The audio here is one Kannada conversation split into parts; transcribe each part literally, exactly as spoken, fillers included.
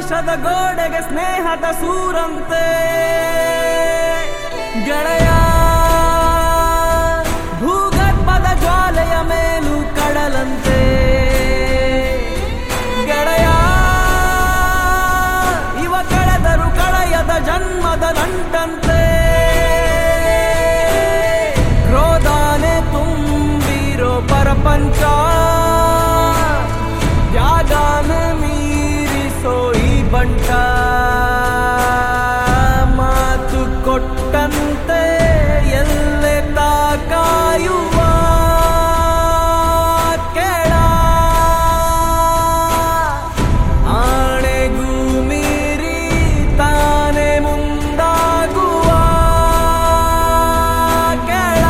ದ್ವೇಷದ ಗೋಡೆಗೆ ಸ್ನೇಹದ ಸೂರಂತೆ ಗೆಳೆಯ ಭೂಗರ್ಭದ ಜ್ವಾಲೆಯ ಮೇಲೂ ಕಡಲಂತೆ ಗೆಳೆಯ ಇವ ಕಳೆದರು ಕಳೆಯದ ಜನ್ಮದ ನಂಟಂತೆ ಕ್ರೋಧಾನೆ ತುಂಬಿರೋ ಪರಪಂಚ ತ್ಯಾಗಾನ ಮೀರಿಸೋ ಈ ಬಂಟ ಮಾತು ಕೊಟ್ಟಂತೆ ಎಲ್ಲೆ ತಾಕಾಯುವ ಕೇಳ ಆಣೆಗೂ ಮೀರಿ ತಾನೆ ಮುಂದಾಗುವ ಕೇಳ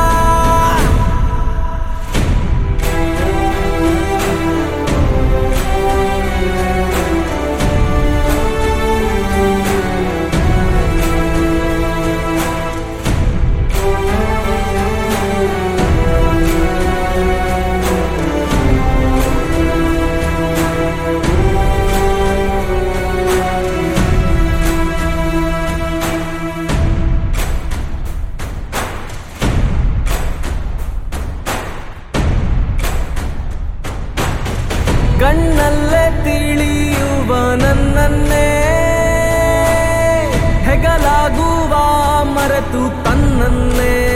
ಕಣ್ಣಲ್ಲೇ ತಿಳಿಯುವ ನನ್ನನ್ನೇ ಹೆಗಲಾಗುವ ಮರೆತು ತನ್ನನ್ನೇ